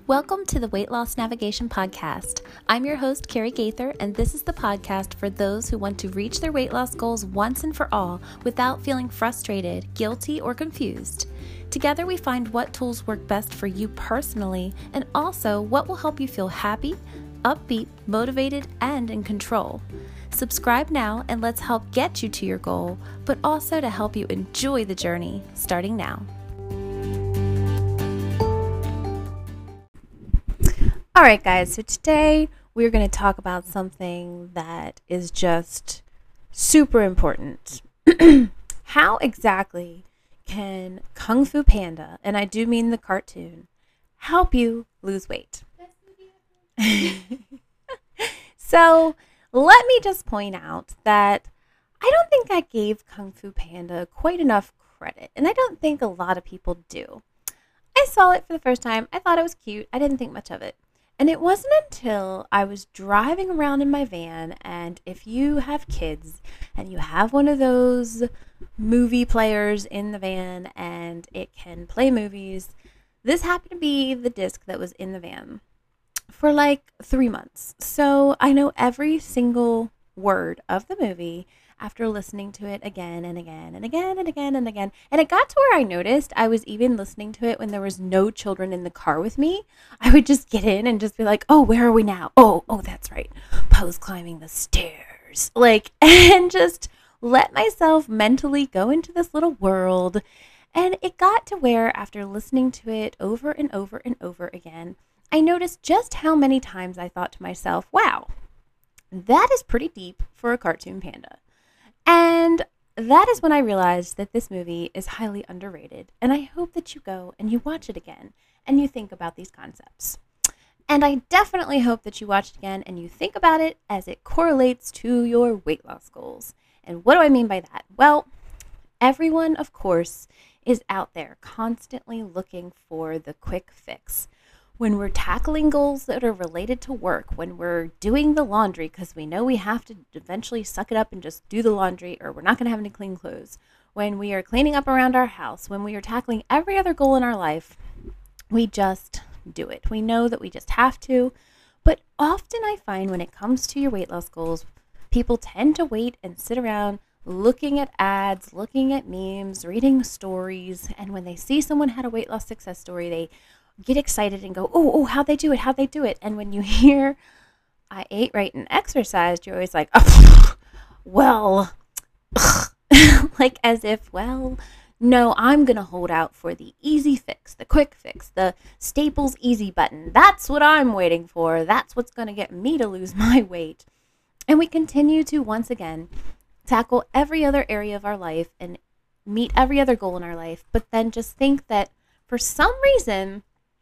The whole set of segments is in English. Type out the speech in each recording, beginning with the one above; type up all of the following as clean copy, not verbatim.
Welcome to the Weight Loss Navigation Podcast. I'm your host, Carrie Gaither, and this is the podcast for those who want to reach their weight loss goals once and for all without feeling frustrated, guilty, or confused. Together, we find what tools work best for you personally and also what will help you feel happy, upbeat, motivated, and in control. Subscribe now and let's help get you to your goal, but also to help you enjoy the journey starting now. All right, guys, so today we're going to talk about something that is just super important. How exactly can Kung Fu Panda, and I do mean the cartoon, help you lose weight? So let me just point out that I don't think I gave Kung Fu Panda quite enough credit, and I don't think a lot of people do. I saw it for the first time. I thought it was cute. I didn't think much of it. And it wasn't until I was driving around in my van, and if you have kids and you have one of those movie players in the van and it can play movies, this happened to be the disc that was in the van for like 3 months. So I know every single word of the movie after listening to it again and again and again and again and again. And it got to where I noticed I was even listening to it when there was no children in the car with me. I would just get in and just be like, oh, where are we now? Oh, that's right. Poe's climbing the stairs. And just let myself mentally go into this little world. And it got to where after listening to it over and over and over again, I noticed just how many times I thought to myself, wow, that is pretty deep for a cartoon panda. And that is when I realized that this movie is highly underrated. And I hope that you go and you watch it again and you think about these concepts. And I definitely hope that you watch it again and you think about it as it correlates to your weight loss goals. And what do I mean by that? Well, everyone, of course, is out there constantly looking for the quick fix. When we're tackling goals that are related to work, when we're doing the laundry because we know we have to eventually suck it up and just do the laundry or we're not going to have any clean clothes, when we are cleaning up around our house, when we are tackling every other goal in our life, we just do it. We know that we just have to. But often I find when it comes to your weight loss goals, people tend to wait and sit around looking at ads, looking at memes, reading stories, and when they see someone had a weight loss success story, they get excited and go, oh, how'd they do it? And when you hear, I ate right and exercised, you're always like, oh, well, like as if, well, no, I'm going to hold out for the easy fix, the quick fix, the Staples easy button. That's what I'm waiting for. That's what's going to get me to lose my weight. And we continue to, once again, tackle every other area of our life and meet every other goal in our life, but then just think that for some reason,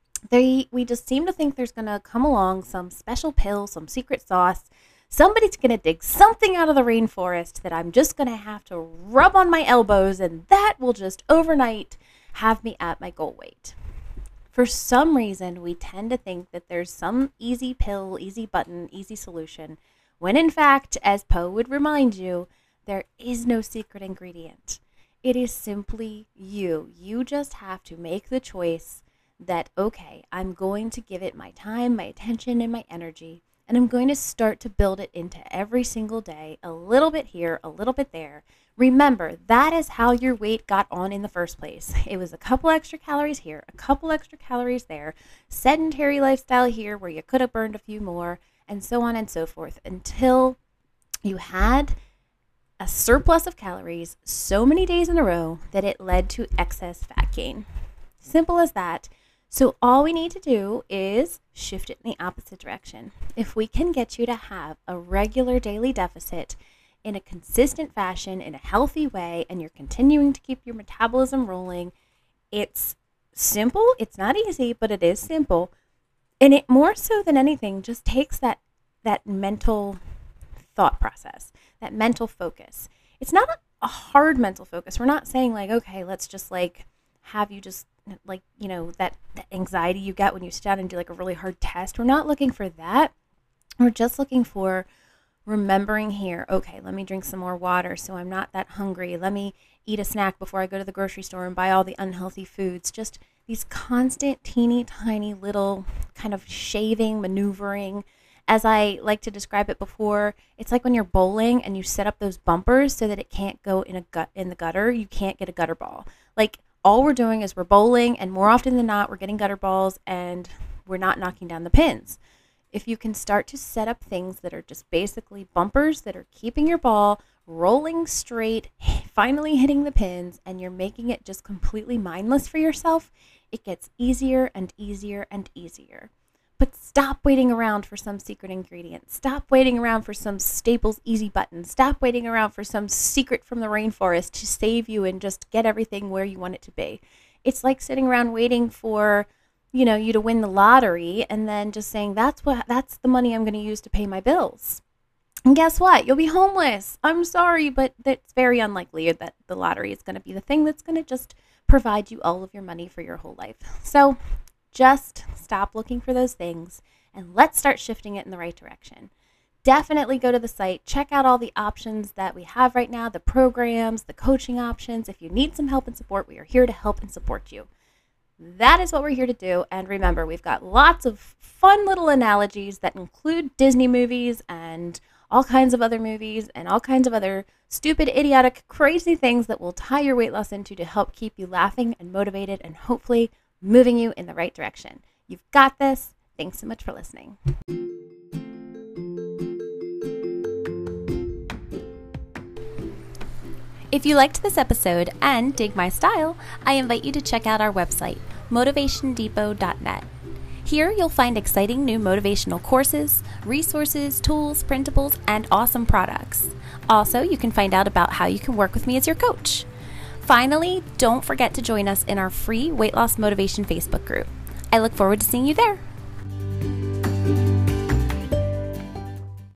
we just seem to think there's going to come along some special pill, some secret sauce. Somebody's going to dig something out of the rainforest that I'm just going to have to rub on my elbows, and that will just overnight have me at my goal weight. For some reason, we tend to think that there's some easy pill, easy button, easy solution, when in fact, as Poe would remind you, there is no secret ingredient. It is simply you. You just have to make the choice that, okay, I'm going to give it my time, my attention, and my energy, and I'm going to start to build it into every single day, a little bit here, a little bit there. Remember, that is how your weight got on in the first place. It was a couple extra calories here, a couple extra calories there, sedentary lifestyle here where you could have burned a few more, and so on and so forth, until you had a surplus of calories so many days in a row that it led to excess fat gain. Simple as that. So all we need to do is shift it in the opposite direction. If we can get you to have a regular daily deficit in a consistent fashion, in a healthy way, and you're continuing to keep your metabolism rolling, it's simple. It's not easy, but it is simple. And it more so than anything just takes that mental thought process, that mental focus. It's not a hard mental focus. We're not saying like, okay, let's just like have you just like, you know, that anxiety you get when you sit down and do like a really hard test. We're not looking for that. We're just looking for remembering here, okay, let me drink some more water so I'm not that hungry. Let me eat a snack before I go to the grocery store and buy all the unhealthy foods. Just these constant teeny tiny little kind of shaving, maneuvering. As I like to describe it before, it's like when you're bowling and you set up those bumpers so that it can't go in the gutter. You can't get a gutter ball. Like, all we're doing is we're bowling, and more often than not, we're getting gutter balls and we're not knocking down the pins. If you can start to set up things that are just basically bumpers that are keeping your ball rolling straight, finally hitting the pins, and you're making it just completely mindless for yourself, it gets easier and easier and easier. But stop waiting around for some secret ingredient. Stop waiting around for some Staples easy button. Stop waiting around for some secret from the rainforest to save you and just get everything where you want it to be. It's like sitting around waiting for, you to win the lottery and then just saying, that's the money I'm going to use to pay my bills. And guess what? You'll be homeless. I'm sorry, but it's very unlikely that the lottery is going to be the thing that's going to just provide you all of your money for your whole life. So just stop looking for those things and let's start shifting it in the right direction. Definitely go to the site, check out all the options that we have right now, the programs, the coaching options. If you need some help and support, we are here to help and support you. That is what we're here to do. And remember, we've got lots of fun little analogies that include Disney movies and all kinds of other movies and all kinds of other stupid, idiotic, crazy things that will tie your weight loss into to help keep you laughing and motivated and hopefully moving you in the right direction. You've got this. Thanks so much for listening. If you liked this episode and dig my style, I invite you to check out our website, motivationdepot.net. Here you'll find exciting new motivational courses, resources, tools, printables, and awesome products. Also, you can find out about how you can work with me as your coach. Finally, don't forget to join us in our free Weight Loss Motivation Facebook group. I look forward to seeing you there.